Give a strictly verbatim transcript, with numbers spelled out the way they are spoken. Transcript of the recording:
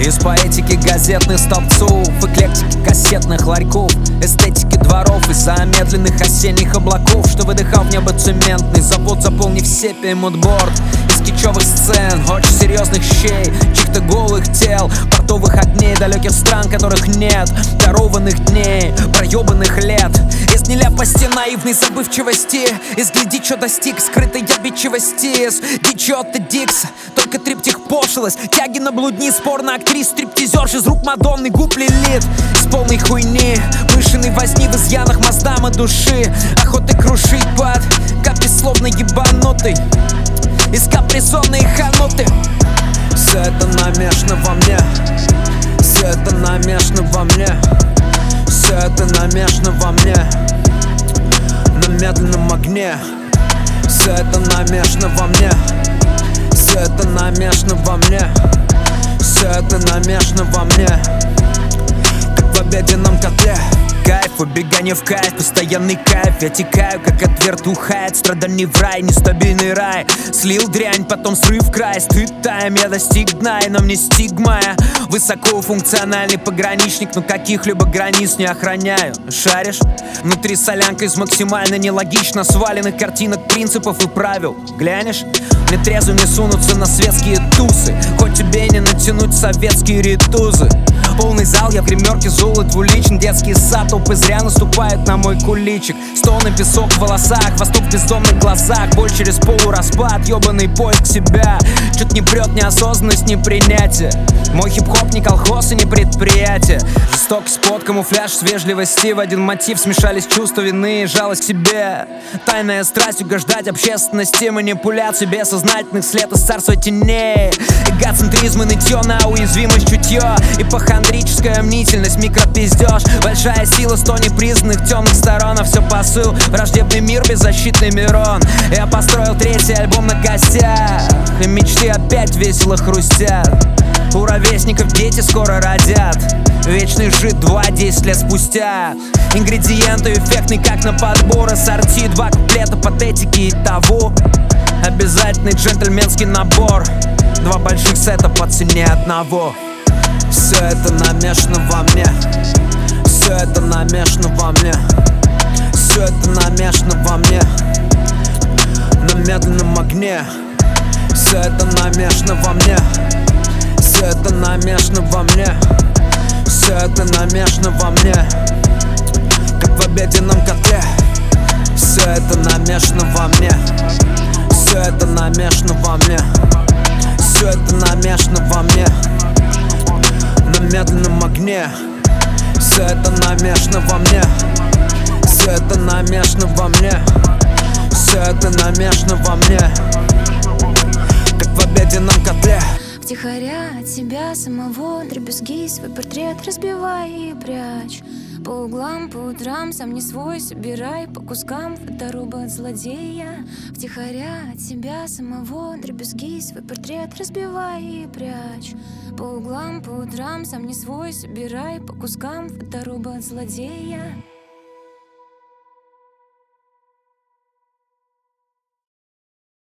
Из поэтики газетных столбцов, эклектики кассетных ларьков, эстетики дворов и замедленных осенних облаков, что выдыхал в небо цементный завод, заполнив сепием мудборд. Из кичевых сцен, очень серьезных щей, чьих-то голых тел, портовых огней далеких стран, которых нет, дарованных дней, проебанных лет. Из нелепости наивной забывчивости, из гляди, чё достиг скрытой обидчивости, из дичоты Дикса, только триптих пошлость, тяги на блудни, спор на актрис, стриптизерш из рук Мадонны, губ Лилит. С полной хуйни, мышиной возни в изъянах моздам и души, охоты крушить под капли словно ебанутый, из капризонной хануты. Все это намешано во мне, все это намешано во мне, все это намешано во мне, на медленном огне. Все это намешано во мне, все это намешано во мне, все это намешано во мне, как в обеденном котле. Кайф, убегание в кайф, постоянный кайф. Я текаю, как от вертуха, от страданий в рай, нестабильный рай. Слил дрянь, потом срыв край, стыд тайм, я достиг дна, и на мне стигма. Я высокофункциональный пограничник, но каких-либо границ не охраняю. Шаришь? Внутри солянка из максимально нелогично сваленных картинок, принципов и правил. Глянешь? Мне трезвым не сунуться на светские тусы, хоть тебе не натянуть советские ритузы. Полный зал, я в гримерке золот двуличен, детский сад, толпы зря наступают на мой куличик. Стоны, песок в волосах, восток в бездомных глазах, боль через полураспад, ёбаный поиск себя. Чуть не прет неосознанность, не принятие. Мой хип-хоп не колхоз и не предприятие. Жестокость под камуфляж с вежливости, в один мотив смешались чувства вины и жалость к себе. Тайная страсть угождать общественности, манипуляции бессознательных след из царства теней. Эгоцентризм и нытье на уязвимость чутье, ипохондрическая мнительность, микропиздеж. Большая сила сто непризнанных темных сторон, а все посыл, враждебный мир, беззащитный Мирон. Я построил третий альбом на костях, и мечты опять весело хрустят. У ровесников дети скоро родят, вечный жид два десять лет спустя. Ингредиенты эффектные, как на подбор, ассорти, два куплета патетики и того. Обязательный джентльменский набор, два больших сета по цене одного. Все это намешано во мне, все это намешано во мне, все это намешано во мне, на медленном огне. Все это намешано во мне, все это намешано во мне, все это намешано во мне, как в обеденном котле. Все это намешано во мне, все это намешано во мне, все это намешано во мне, на медленном огне. Все это намешано во мне, все это намешано во мне, все это намешано во мне, как в обеденном котле. Втихаря от себя самого дребезги свой портрет разбивай и прячь. По углам, по утрам, сам не свой, собирай по кускам фоторобот злодея. Втихаря от себя самого дребезги свой портрет разбивай и прячь. По углам, по утрам, сам не свой, собирай по кускам фоторобот злодея.